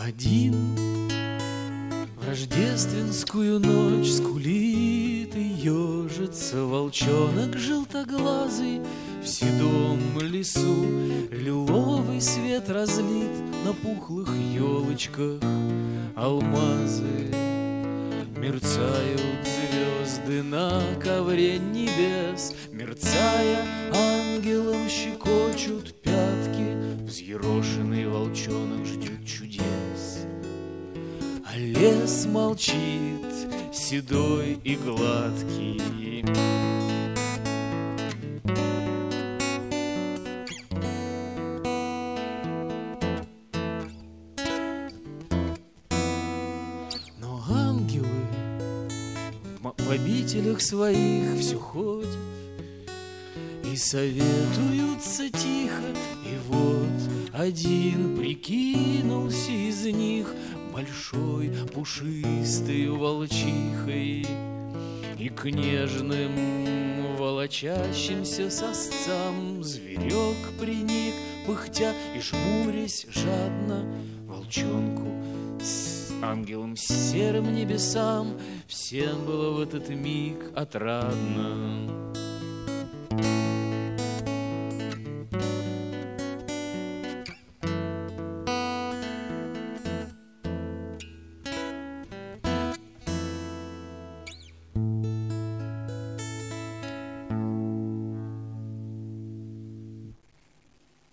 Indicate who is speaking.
Speaker 1: Один в рождественскую ночь скулит и ежится волчонок желтоглазый. В седом лесу лиловый свет разлит, на пухлых елочках алмазы. Мерцают звезды на ковре небес, мерцая, ангелом щекочут пятки. Взъерошенный волчонок ждет чудес, а лес молчит, седой и гладкий. Но ангелы в обителях своих все ходят и советуются тихо. И вот один прикинулся из них большой пушистой волчихой, и к нежным волочащимся сосцам зверек приник, пыхтя и жмурясь жадно. Волчонку с ангелом серым небесам всем было в этот миг отрадно.